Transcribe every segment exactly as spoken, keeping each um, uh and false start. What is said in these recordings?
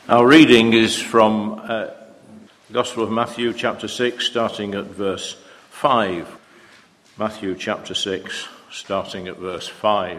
Our reading is from uh, the Gospel of Matthew, chapter six, starting at verse five. Matthew, chapter six, starting at verse five.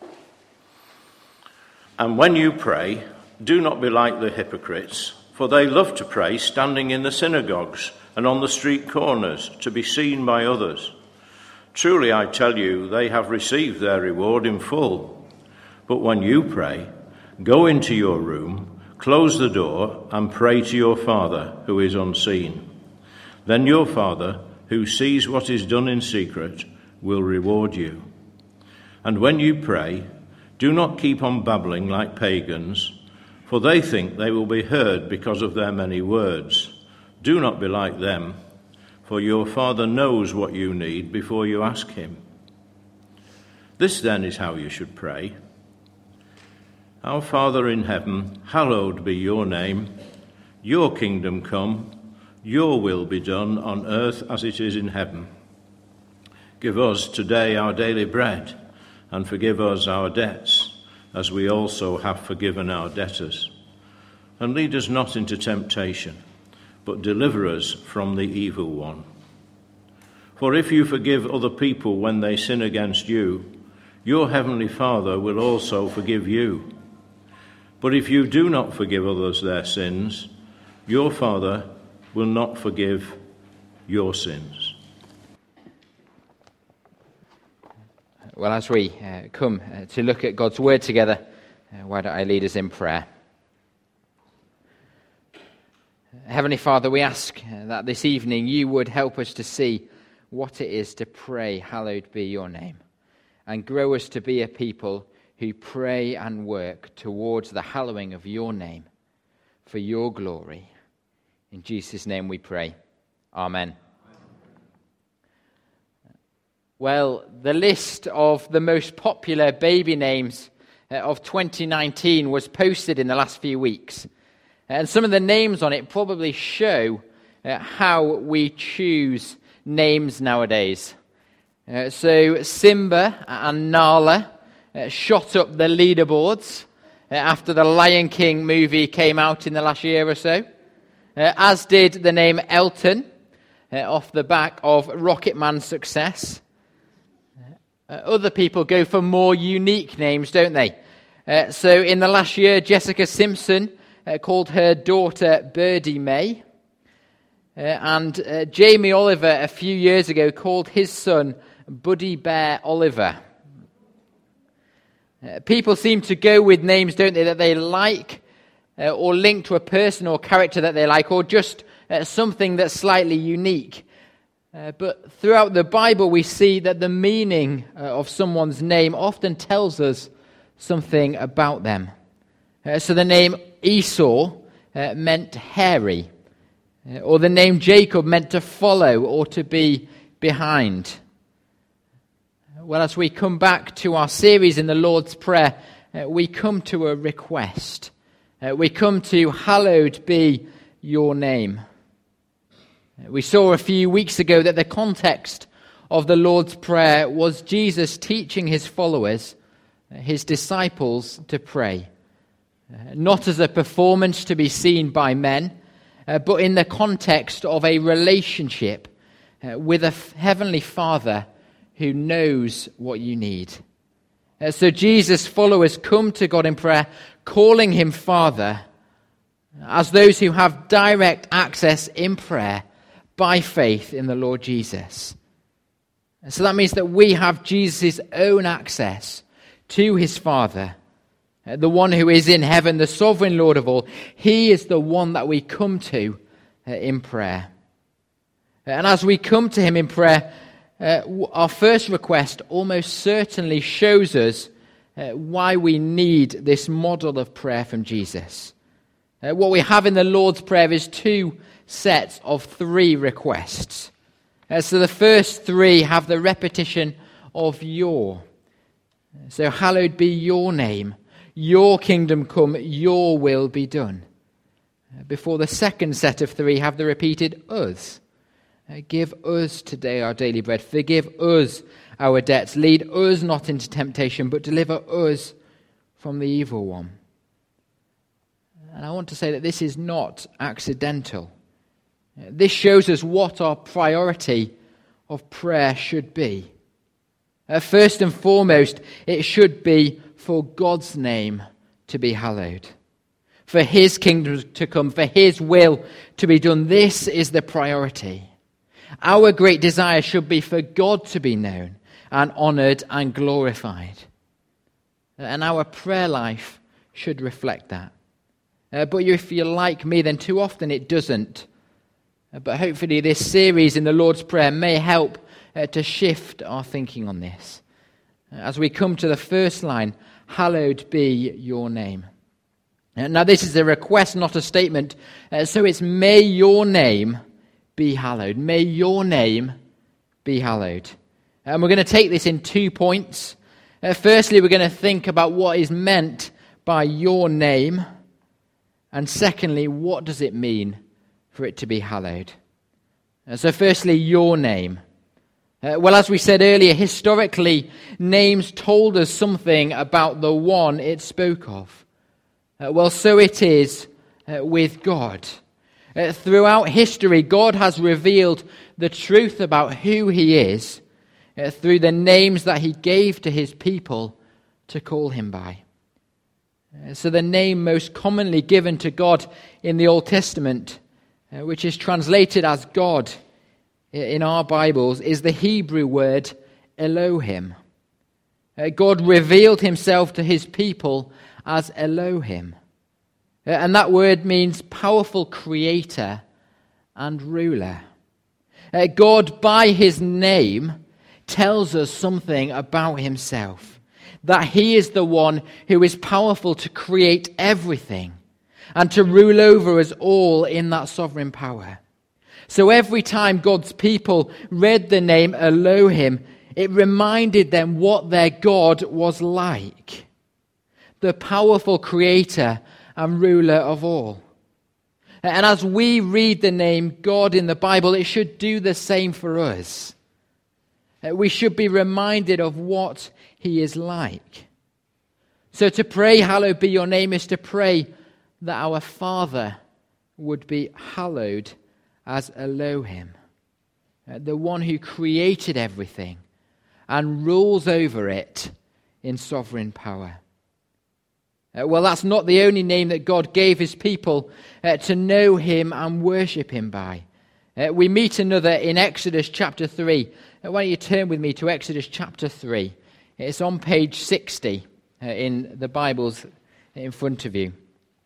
And when you pray, do not be like the hypocrites, for they love to pray standing in the synagogues and on the street corners to be seen by others. Truly, I tell you, they have received their reward in full. But when you pray, go into your room, close the door, and pray to your Father who is unseen. Then your Father, who sees what is done in secret, will reward you. And when you pray, do not keep on babbling like pagans, for they think they will be heard because of their many words. Do not be like them, for your Father knows what you need before you ask him. This then is how you should pray. Our Father in heaven, hallowed be your name. Your kingdom come, your will be done on earth as it is in heaven. Give us today our daily bread, and forgive us our debts, as we also have forgiven our debtors. And lead us not into temptation, but deliver us from the evil one. For if you forgive other people when they sin against you, your heavenly Father will also forgive you. But if you do not forgive others their sins, your Father will not forgive your sins. Well, as we uh, come uh, to look at God's Word together, uh, why don't I lead us in prayer? Heavenly Father, we ask uh, that this evening you would help us to see what it is to pray, hallowed be your name, and grow us to be a people who pray and work towards the hallowing of your name for your glory. In Jesus' name we pray. Amen. Well, the list of the most popular baby names of twenty nineteen was posted in the last few weeks. And some of the names on it probably show uh, how we choose names nowadays. Uh, so Simba and Nala Uh, shot up the leaderboards uh, after the Lion King movie came out in the last year or so, uh, as did the name Elton uh, off the back of Rocketman's success. Uh, other people go for more unique names, don't they? Uh, so in the last year, Jessica Simpson uh, called her daughter Birdie May, uh, and uh, Jamie Oliver a few years ago called his son Buddy Bear Oliver. Uh, people seem to go with names, don't they, that they like uh, or link to a person or character that they like, or just uh, something that's slightly unique. Uh, but throughout the Bible, we see that the meaning uh, of someone's name often tells us something about them. Uh, so the name Esau uh, meant hairy, uh, or the name Jacob meant to follow or to be behind. Well, as we come back to our series in the Lord's Prayer, uh, we come to a request. Uh, we come to hallowed be your name. Uh, we saw a few weeks ago that the context of the Lord's Prayer was Jesus teaching his followers, uh, his disciples, to pray. Uh, not as a performance to be seen by men, uh, but in the context of a relationship uh, with a f- heavenly Father who knows what you need. Uh, so Jesus' followers come to God in prayer, calling him Father, as those who have direct access in prayer by faith in the Lord Jesus. And so that means that we have Jesus' own access to his Father, uh, the one who is in heaven, the sovereign Lord of all. He is the one that we come to uh, in prayer. And as we come to him in prayer, Uh, our first request almost certainly shows us uh, why we need this model of prayer from Jesus. Uh, what we have in the Lord's Prayer is two sets of three requests. Uh, so the first three have the repetition of your. So hallowed be your name, your kingdom come, your will be done. Uh, before the second set of three have the repeated us. Give us today our daily bread. Forgive us our debts. Lead us not into temptation, but deliver us from the evil one. And I want to say that this is not accidental. This shows us what our priority of prayer should be. Uh, first and foremost, it should be for God's name to be hallowed, for his kingdom to come, for his will to be done. This is the priority. Our great desire should be for God to be known and honoured and glorified. And our prayer life should reflect that. Uh, but if you're like me, then too often it doesn't. Uh, but hopefully this series in the Lord's Prayer may help uh, to shift our thinking on this. Uh, as we come to the first line, hallowed be your name. Uh, now this is a request, not a statement. Uh, so it's may your name be hallowed. May your name be hallowed. And we're going to take this in two points. Uh, firstly, we're going to think about what is meant by your name. And secondly, what does it mean for it to be hallowed? Uh, so firstly, your name. Uh, well, as we said earlier, historically, names told us something about the one it spoke of. Uh, well, so it is uh, with God. Uh, throughout history, God has revealed the truth about who he is uh, through the names that he gave to his people to call him by. Uh, so the name most commonly given to God in the Old Testament, uh, which is translated as God in our Bibles, is the Hebrew word Elohim. Uh, God revealed himself to his people as Elohim. Uh, and that word means powerful creator and ruler. Uh, God, by his name, tells us something about himself. That he is the one who is powerful to create everything and to rule over us all in that sovereign power. So every time God's people read the name Elohim, it reminded them what their God was like. The powerful creator and ruler of all. And as we read the name God in the Bible, it should do the same for us. We should be reminded of what he is like. So to pray, hallowed be your name, is to pray that our Father would be hallowed as Elohim, the one who created everything and rules over it in sovereign power. Uh, well, that's not the only name that God gave his people uh, to know him and worship him by. Uh, we meet another in Exodus chapter three. Uh, why don't you turn with me to Exodus chapter three. It's on page sixty uh, in the Bibles in front of you.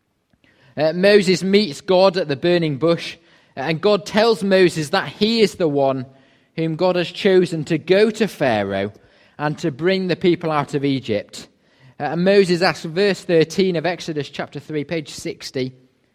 Uh, Moses meets God at the burning bush, and God tells Moses that he is the one whom God has chosen to go to Pharaoh and to bring the people out of Egypt. Uh, and Moses asks, verse thirteen of Exodus chapter three, page sixty.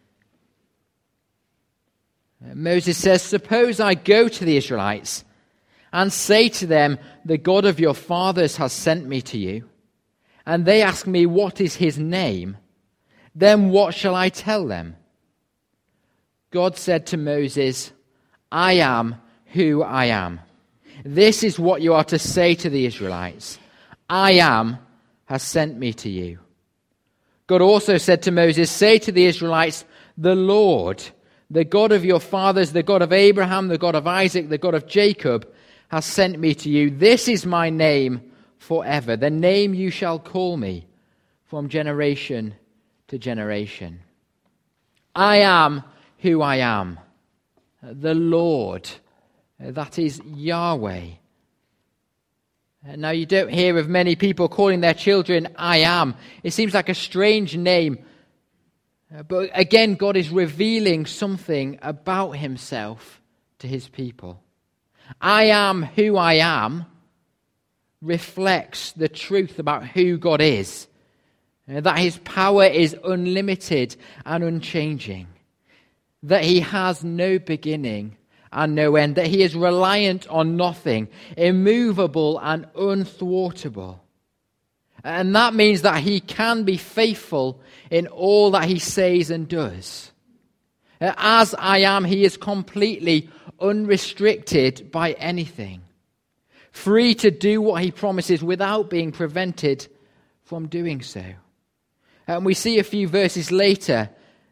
Uh, Moses says, suppose I go to the Israelites and say to them, the God of your fathers has sent me to you, and they ask me, what is his name? Then what shall I tell them? God said to Moses, I am who I am. This is what you are to say to the Israelites. I am has sent me to you. God also said to Moses, say to the Israelites, the Lord, the God of your fathers, the God of Abraham, the God of Isaac, the God of Jacob, has sent me to you. This is my name forever, the name you shall call me from generation to generation. I am who I am, the Lord, that is Yahweh. Now, you don't hear of many people calling their children I am. It seems like a strange name. But again, God is revealing something about himself to his people. I am who I am reflects the truth about who God is. That his power is unlimited and unchanging. That he has no beginning and no end. That he is reliant on nothing, immovable and unthwartable. And that means that he can be faithful in all that he says and does. As I am, he is completely unrestricted by anything. Free to do what he promises without being prevented from doing so. And we see a few verses later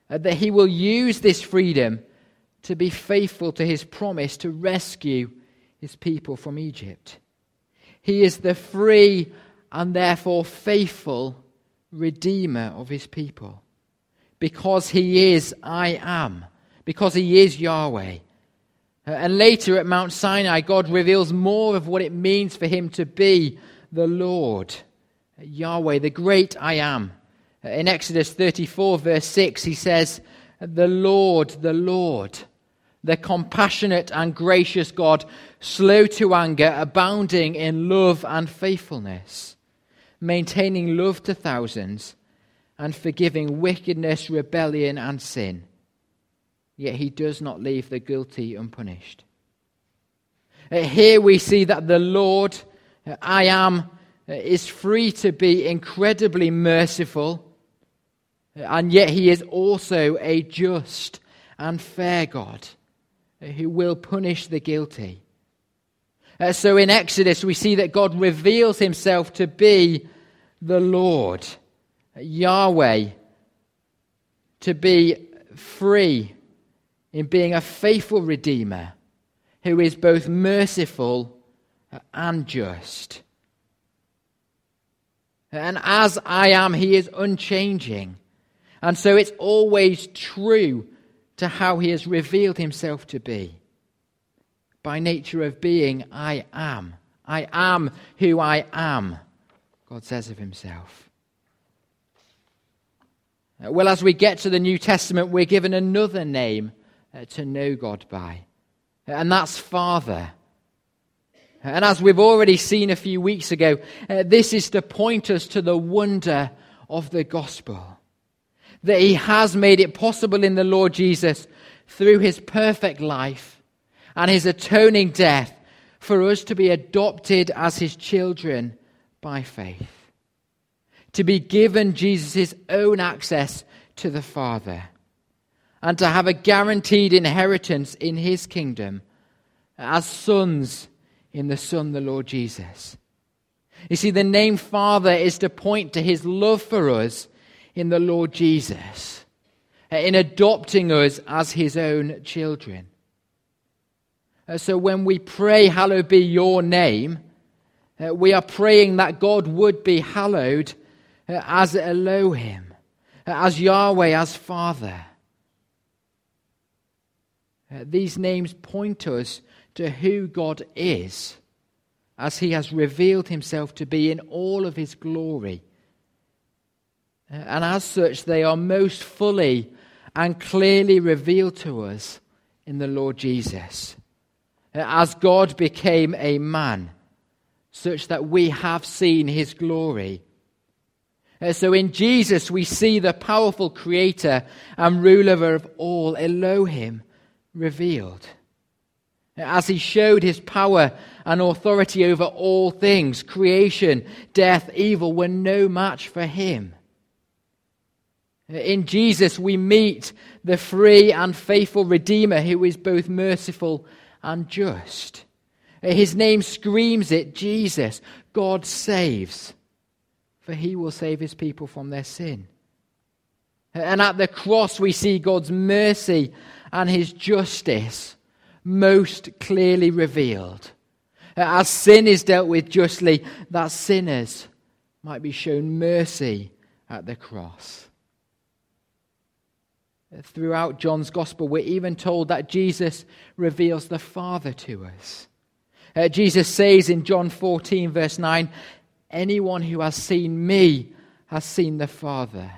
uh, that he will use this freedom to be faithful to his promise to rescue his people from Egypt. He is the free and therefore faithful Redeemer of his people. Because he is I am. Because he is Yahweh. And later at Mount Sinai, God reveals more of what it means for him to be the Lord, Yahweh, the great I am. In Exodus thirty-four, verse six, he says, "The Lord, the Lord, the compassionate and gracious God, slow to anger, abounding in love and faithfulness, maintaining love to thousands, and forgiving wickedness, rebellion, and sin. Yet he does not leave the guilty unpunished." Here we see that the Lord, I am, is free to be incredibly merciful, and yet he is also a just and fair God who will punish the guilty. So in Exodus we see that God reveals himself to be the Lord, Yahweh, to be free in being a faithful Redeemer who is both merciful and just. And as I am, he is unchanging. And so it's always true to how he has revealed himself to be. By nature of being, I am. I am who I am, God says of himself. Well, as we get to the New Testament, we're given another name to know God by, and that's Father. And as we've already seen a few weeks ago, uh, this is to point us to the wonder of the gospel. That he has made it possible in the Lord Jesus through his perfect life and his atoning death for us to be adopted as his children by faith. To be given Jesus' own access to the Father. And to have a guaranteed inheritance in his kingdom as sons in the Son, the Lord Jesus. You see, the name Father is to point to his love for us in the Lord Jesus, in adopting us as his own children. So when we pray, "Hallowed be your name," we are praying that God would be hallowed as Elohim, as Yahweh, as Father. These names point us to who God is, as he has revealed himself to be in all of his glory. And as such, they are most fully and clearly revealed to us in the Lord Jesus, as God became a man, such that we have seen his glory. So in Jesus we see the powerful creator and ruler of all, Elohim, revealed. As he showed his power and authority over all things, creation, death, evil were no match for him. In Jesus we meet the free and faithful Redeemer who is both merciful and just. His name screams it, Jesus, God saves, for he will save his people from their sin. And at the cross we see God's mercy and his justice most clearly revealed. As sin is dealt with justly, that sinners might be shown mercy at the cross. Throughout John's Gospel, we're even told that Jesus reveals the Father to us. Uh, Jesus says in John fourteen, verse nine, "Anyone who has seen me has seen the Father."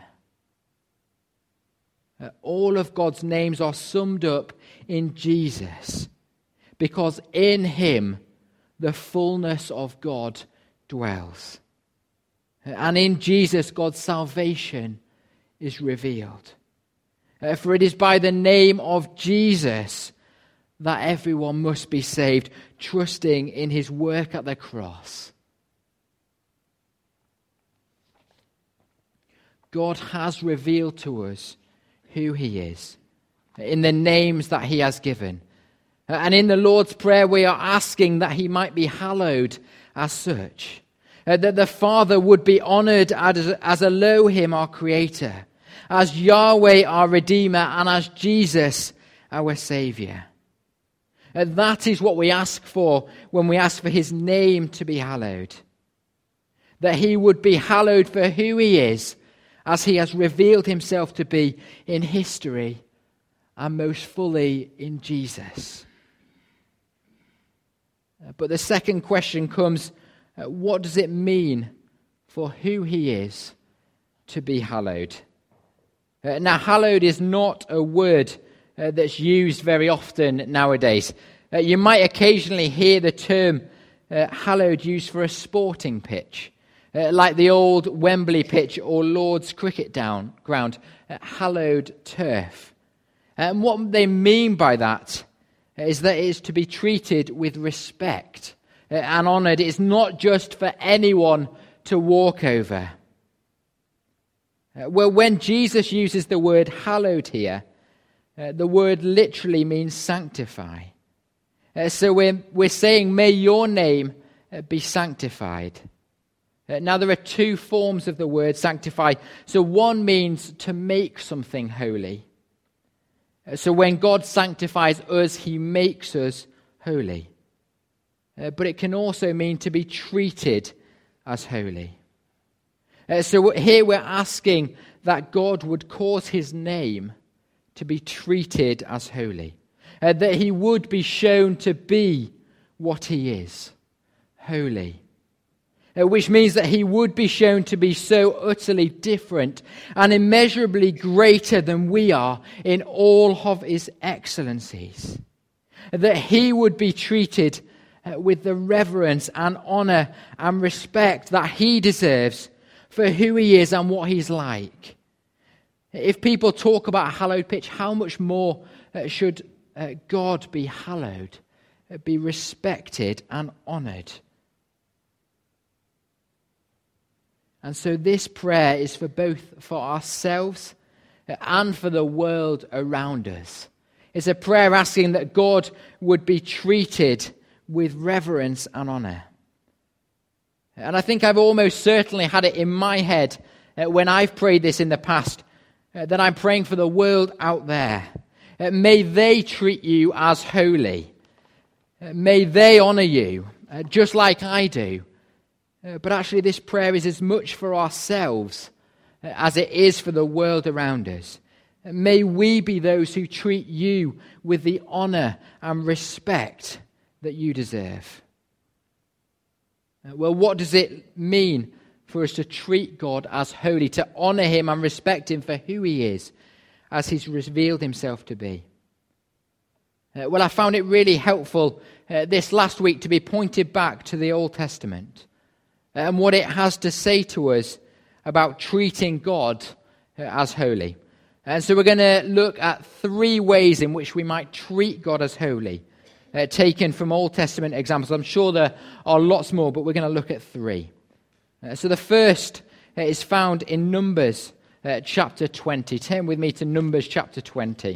Uh, all of God's names are summed up in Jesus, because in him the fullness of God dwells. And in Jesus, God's salvation is revealed. Uh, for it is by the name of Jesus that everyone must be saved, trusting in his work at the cross. God has revealed to us who he is in the names that he has given. And in the Lord's Prayer, we are asking that he might be hallowed as such, uh, that the Father would be honored as, as Elohim, our Creator, as Yahweh our Redeemer, and as Jesus our Saviour. And that is what we ask for when we ask for his name to be hallowed. That he would be hallowed for who he is, as he has revealed himself to be in history and most fully in Jesus. But the second question comes, what does it mean for who he is to be hallowed? Uh, now, hallowed is not a word uh, that's used very often nowadays. Uh, you might occasionally hear the term uh, hallowed used for a sporting pitch, uh, like the old Wembley pitch or Lord's cricket down, ground, uh, hallowed turf. And what they mean by that is that it is to be treated with respect uh, and honoured. It's not just for anyone to walk over. Uh, well, when Jesus uses the word hallowed here, uh, the word literally means sanctify. Uh, so we're, we're saying, may your name uh, be sanctified. Uh, now, there are two forms of the word sanctify. So one means to make something holy. Uh, so when God sanctifies us, he makes us holy. Uh, but it can also mean to be treated as holy. Uh, so here we're asking that God would cause his name to be treated as holy. Uh, that he would be shown to be what he is, holy. Uh, which means that he would be shown to be so utterly different and immeasurably greater than we are in all of his excellencies. That he would be treated uh, with the reverence and honour and respect that he deserves for who he is and what he's like. If people talk about a hallowed pitch, how much more uh, should Uh, God be hallowed, uh, be respected and honoured. And so this prayer is for both for ourselves uh, and for the world around us. It's a prayer asking that God would be treated with reverence and honour. And I think I've almost certainly had it in my head uh, when I've prayed this in the past, uh, that I'm praying for the world out there. Uh, may they treat you as holy. Uh, may they honour you, uh, just like I do. Uh, but actually this prayer is as much for ourselves uh, as it is for the world around us. Uh, may we be those who treat you with the honour and respect that you deserve. Uh, well, what does it mean for us to treat God as holy, to honour him and respect him for who he is, as he's revealed himself to be? Uh, well, I found it really helpful uh, this last week to be pointed back to the Old Testament uh, and what it has to say to us about treating God uh, as holy. And so we're going to look at three ways in which we might treat God as holy, uh, taken from Old Testament examples. I'm sure there are lots more, but we're going to look at three. Uh, so the first uh, is found in Numbers Uh, chapter twenty. Turn with me to Numbers chapter twenty.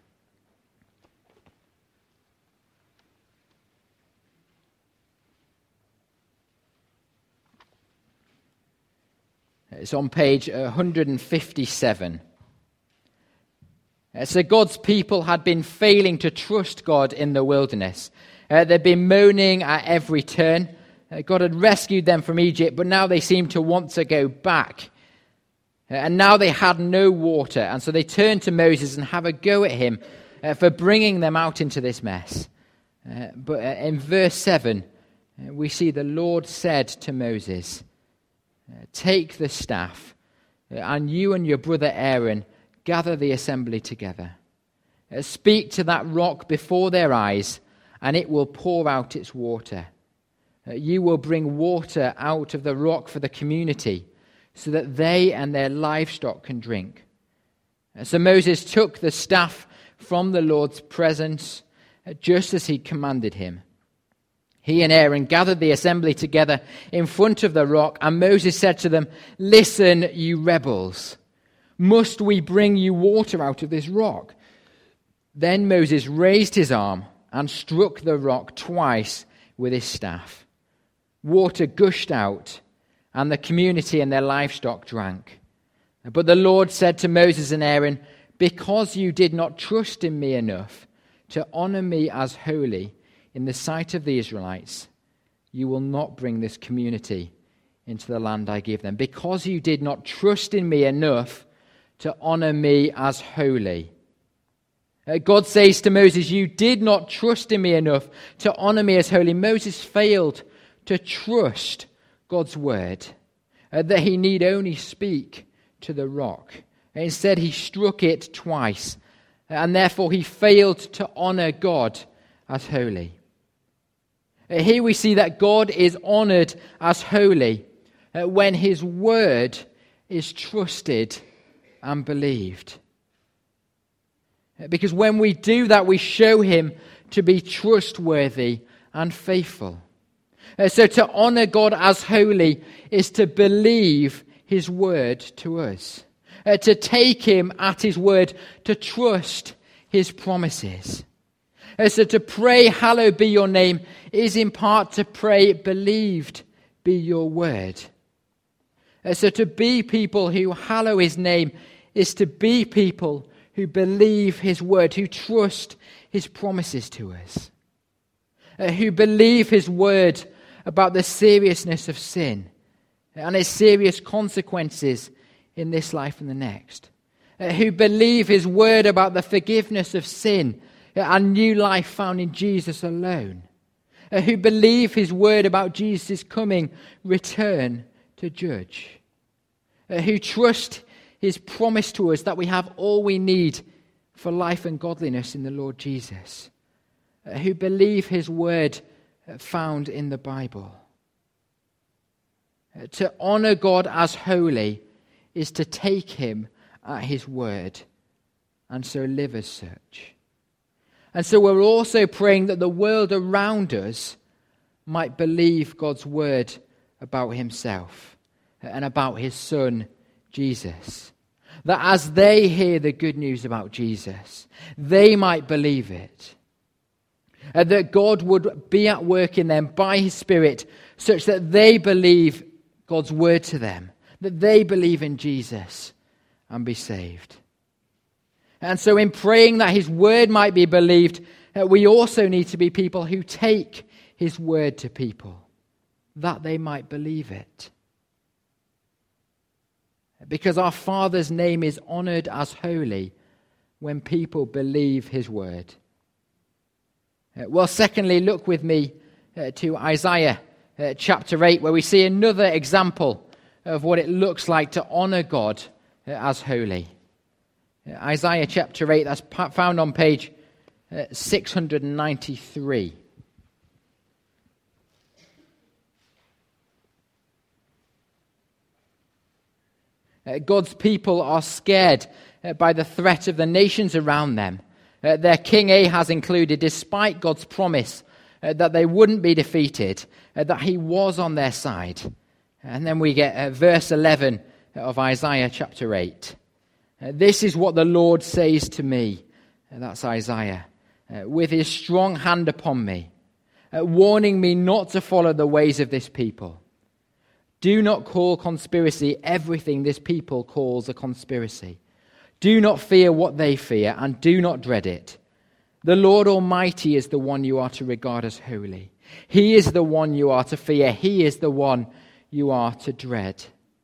It's on page one fifty-seven. Uh, so God's people had been failing to trust God in the wilderness. Uh, they'd been moaning at every turn. Uh, God had rescued them from Egypt, but now they seemed to want to go back. And now they had no water, and so they turned to Moses and have a go at him uh, for bringing them out into this mess. Uh, but uh, in verse seven, uh, we see the Lord said to Moses, uh, take the staff, uh, and you and your brother Aaron gather the assembly together. Uh, speak to that rock before their eyes, and it will pour out its water. Uh, you will bring water out of the rock for the community, so that they and their livestock can drink. So Moses took the staff from the Lord's presence, just as he commanded him. He and Aaron gathered the assembly together in front of the rock, and Moses said to them, listen, you rebels, must we bring you water out of this rock? Then Moses raised his arm and struck the rock twice with his staff. Water gushed out, and the community and their livestock drank. But the Lord said to Moses and Aaron, because you did not trust in me enough to honor me as holy in the sight of the Israelites, you will not bring this community into the land I give them. Because you did not trust in me enough to honor me as holy. Uh, God says to Moses, you did not trust in me enough to honor me as holy. Moses failed to trust God's word, uh, that he need only speak to the rock. Instead, he struck it twice, and therefore he failed to honor God as holy. Here we see that God is honored as holy when his word is trusted and believed. Because when we do that, we show him to be trustworthy and faithful. So to honor God as holy is to believe his word to us, uh, to take him at his word, to trust his promises. Uh, so to pray, hallowed be your name, is in part to pray, believed be your word. Uh, so to be people who hallow his name is to be people who believe his word, who trust his promises to us, uh, who believe his word about the seriousness of sin and its serious consequences in this life and the next, uh, who believe his word about the forgiveness of sin and new life found in Jesus alone, uh, who believe his word about Jesus' coming return to judge, uh, who trust his promise to us that we have all we need for life and godliness in the Lord Jesus, uh, who believe his word found in the Bible. To honor God as holy is to take him at his word and so live as such. And so we're also praying that the world around us might believe God's word about himself and about his son, Jesus. That as they hear the good news about Jesus, they might believe it. And that God would be at work in them by his Spirit such that they believe God's word to them, that they believe in Jesus and be saved. And so in praying that his word might be believed, we also need to be people who take his word to people, that they might believe it. Because our Father's name is honored as holy when people believe his word. Well, secondly, look with me uh, to Isaiah uh, chapter eight, where we see another example of what it looks like to honor God uh, as holy. Uh, Isaiah chapter eight, that's pa- found on page uh, six ninety-three. Uh, God's people are scared uh, by the threat of the nations around them. Uh, their king Ahaz included, despite God's promise uh, that they wouldn't be defeated, uh, that he was on their side. And then we get uh, verse eleven of Isaiah chapter eight. Uh, this is what the Lord says to me, uh, that's Isaiah, uh, with his strong hand upon me, uh, warning me not to follow the ways of this people. Do not call conspiracy everything this people calls a conspiracy. Do not fear what they fear, and do not dread it. The Lord Almighty is the one you are to regard as holy. He is the one you are to fear. He is the one you are to dread.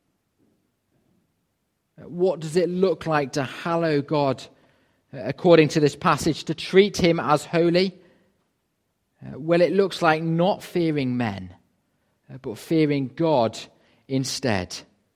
What does it look like to hallow God, according to this passage, to treat him as holy? Well, it looks like not fearing men, but fearing God instead.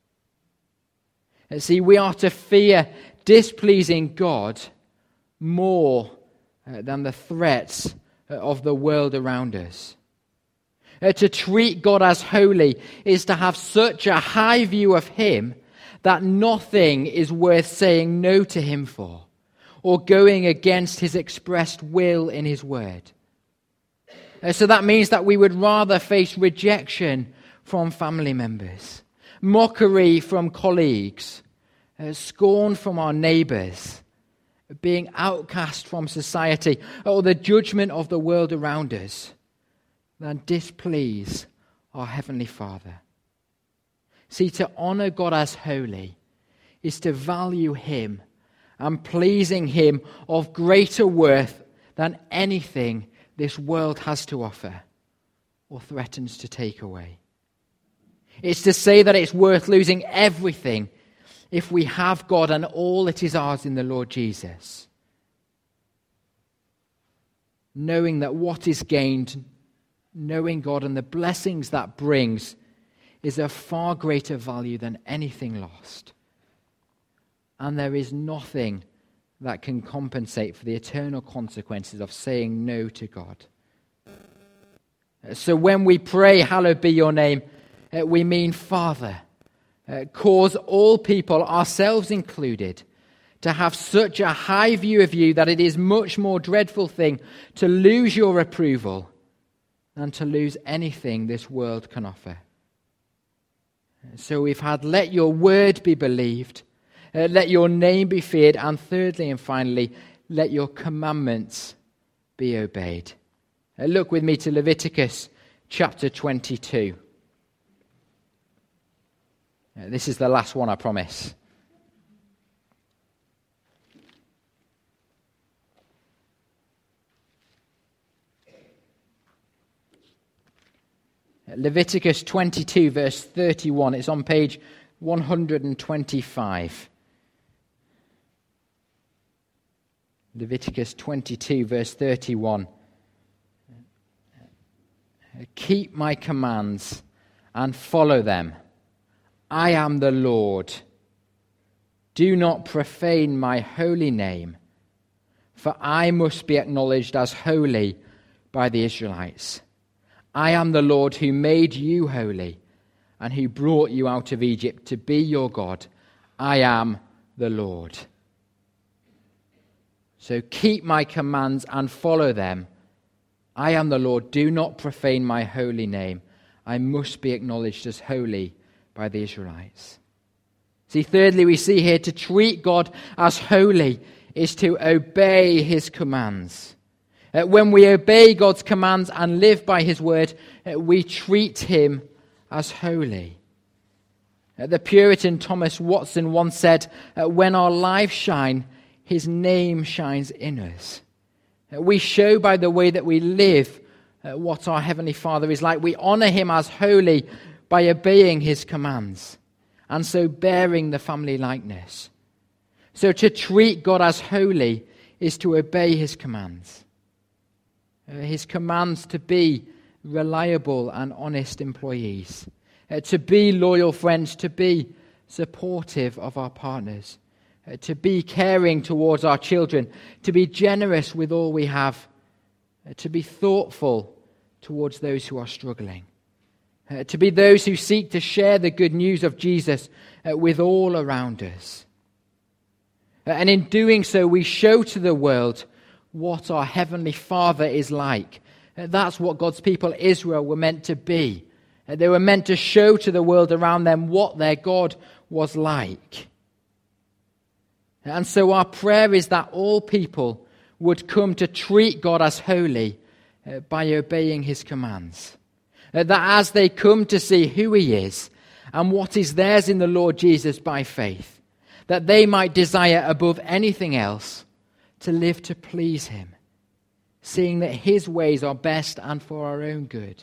See, we are to fear displeasing God more uh, than the threats uh, of the world around us. Uh, to treat God as holy is to have such a high view of him that nothing is worth saying no to him for, or going against his expressed will in his word. Uh, so that means that we would rather face rejection from family members, mockery from colleagues, Uh, scorn from our neighbours, being outcast from society, or the judgment of the world around us, than displease our Heavenly Father. See, to honour God as holy is to value him and pleasing him of greater worth than anything this world has to offer or threatens to take away. It's to say that it's worth losing everything if we have God and all that is ours in the Lord Jesus. Knowing that what is gained, knowing God and the blessings that brings, is of far greater value than anything lost. And there is nothing that can compensate for the eternal consequences of saying no to God. So when we pray, hallowed be your name, we mean, Father, cause all people, ourselves included, to have such a high view of you that it is much more dreadful thing to lose your approval than to lose anything this world can offer. So we've had, let your word be believed, uh, let your name be feared, and thirdly and finally, let your commandments be obeyed. Uh, look with me to Leviticus chapter twenty-two. Uh, this is the last one, I promise. Leviticus twenty-two, verse thirty-one. It's on page one hundred twenty-five. Leviticus twenty-two, verse thirty-one. Keep my commands and follow them. I am the Lord. Do not profane my holy name, for I must be acknowledged as holy by the Israelites. I am the Lord who made you holy and who brought you out of Egypt to be your God. I am the Lord. So keep my commands and follow them. I am the Lord. Do not profane my holy name. I must be acknowledged as holy by the Israelites. See, thirdly, we see here to treat God as holy is to obey his commands. Uh, when we obey God's commands and live by his word, uh, we treat him as holy. Uh, the Puritan Thomas Watson once said, uh, when our lives shine, his name shines in us. Uh, we show by the way that we live uh, what our Heavenly Father is like. We honor him as holy by obeying his commands and so bearing the family likeness. So to treat God as holy is to obey his commands. Uh, his commands to be reliable and honest employees, uh, to be loyal friends, to be supportive of our partners, uh, to be caring towards our children, to be generous with all we have, uh, to be thoughtful towards those who are struggling, uh, to be those who seek to share the good news of Jesus uh, with all around us. Uh, and in doing so, we show to the world what our Heavenly Father is like. That's what God's people Israel were meant to be. They were meant to show to the world around them what their God was like. And so our prayer is that all people would come to treat God as holy by obeying his commands. That as they come to see who he is and what is theirs in the Lord Jesus by faith, that they might desire above anything else to live to please him, seeing that his ways are best and for our own good.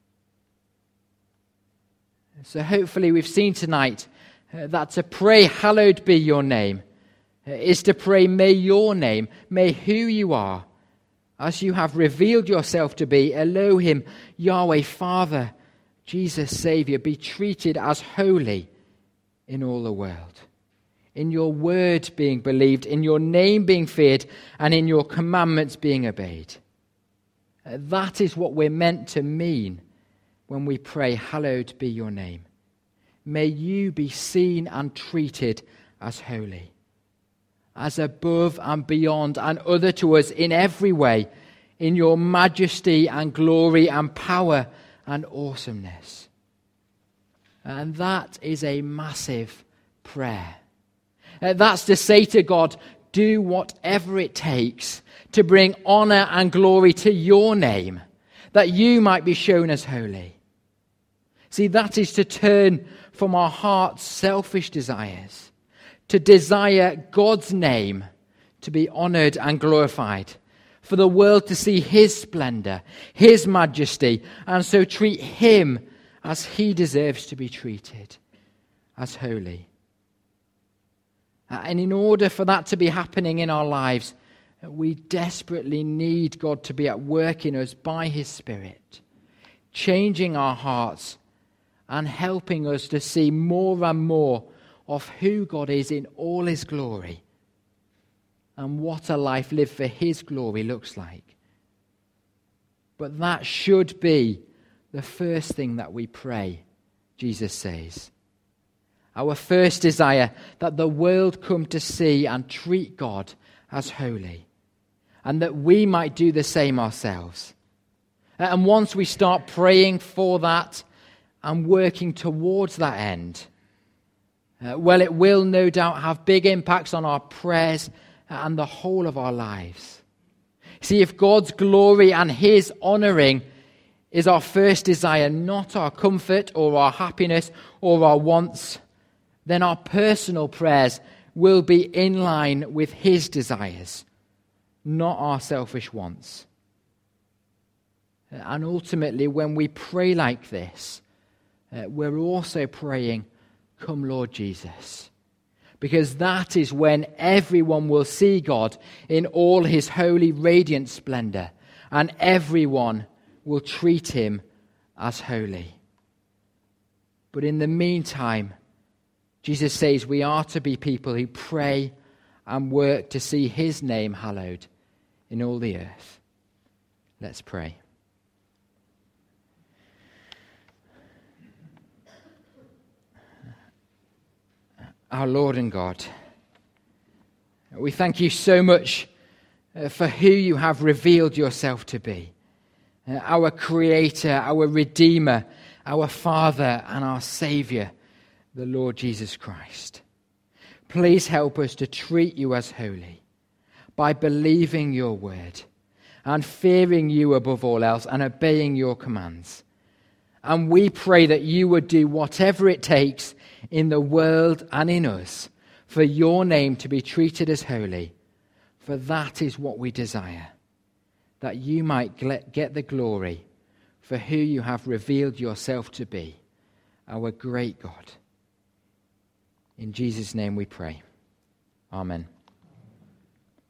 So hopefully we've seen tonight uh, that to pray, hallowed be your name, uh, is to pray, may your name, may who you are, as you have revealed yourself to be, Elohim, Yahweh, Father, Jesus, Savior, be treated as holy in all the world. In your word being believed, in your name being feared, and in your commandments being obeyed. That is what we're meant to mean when we pray, hallowed be your name. May you be seen and treated as holy, as above and beyond and other to us in every way, in your majesty and glory and power and awesomeness. And that is a massive prayer. Uh, that's to say to God, do whatever it takes to bring honor and glory to your name, that you might be shown as holy. See, that is to turn from our heart's selfish desires, to desire God's name to be honored and glorified, for the world to see his splendor, his majesty, and so treat him as he deserves to be treated, as holy. And in order for that to be happening in our lives, we desperately need God to be at work in us by his Spirit, changing our hearts and helping us to see more and more of who God is in all his glory and what a life lived for his glory looks like. But that should be the first thing that we pray, Jesus says. Our first desire, that the world come to see and treat God as holy, and that we might do the same ourselves. And once we start praying for that and working towards that end, uh, well, it will no doubt have big impacts on our prayers and the whole of our lives. See, if God's glory and his honoring is our first desire, not our comfort or our happiness or our wants, then our personal prayers will be in line with his desires, not our selfish wants. And ultimately, when we pray like this, uh, we're also praying, "Come, Lord Jesus," because that is when everyone will see God in all his holy, radiant splendor, and everyone will treat him as holy. But in the meantime, Jesus says we are to be people who pray and work to see his name hallowed in all the earth. Let's pray. Our Lord and God, we thank you so much for who you have revealed yourself to be. Our Creator, our Redeemer, our Father and our Saviour, the Lord Jesus Christ. Please help us to treat you as holy by believing your word and fearing you above all else and obeying your commands. And we pray that you would do whatever it takes in the world and in us for your name to be treated as holy, for that is what we desire, that you might get the glory for who you have revealed yourself to be, our great God. In Jesus' name we pray. Amen.